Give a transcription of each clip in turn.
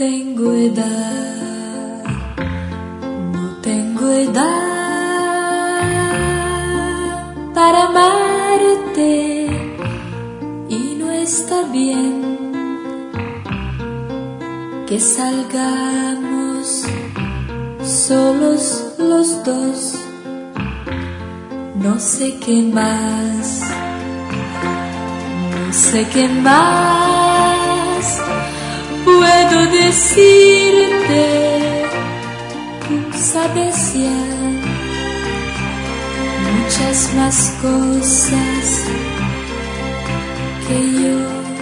tengo edad, no tengo edad para amarte y no está bien que salgamos solos los dos. No sé qué más, no sé qué más puedo decirte. Tú sabes ya muchas más cosas que yo.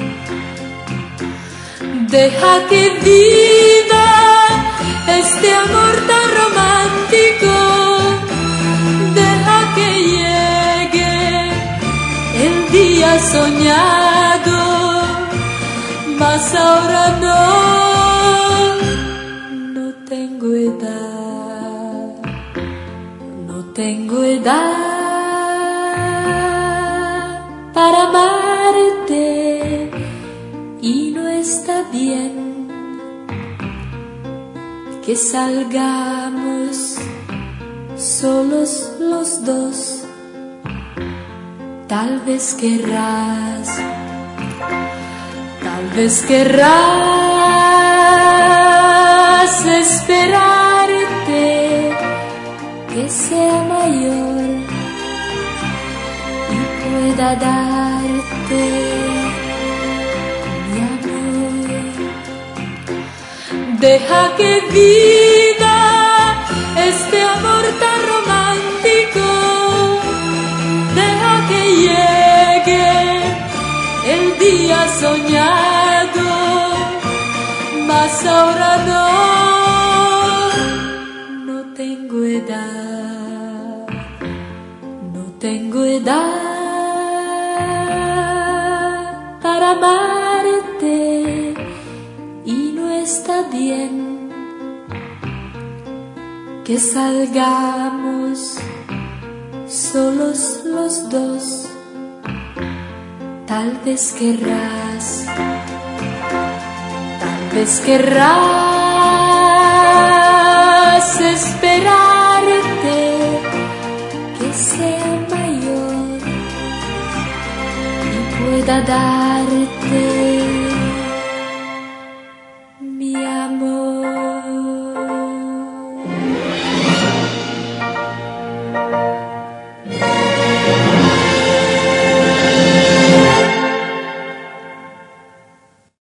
Deja que viva este amor tan romántico. Deja que llegue el día soñado, mas ahora no tengo edad, no tengo edad para amarte y no está bien que salgamos solos los dos. Tal vez querrás esperarte que sea mayor y pueda darte mi amor. Deja que viva este amor tan romántico. Deja que llegue el día soñado, mas ahora no tengo edad, no tengo edad para amarte y no está bien que salgamos solos los dos. Tal vez querrás esperarte que sea mayor y pueda darte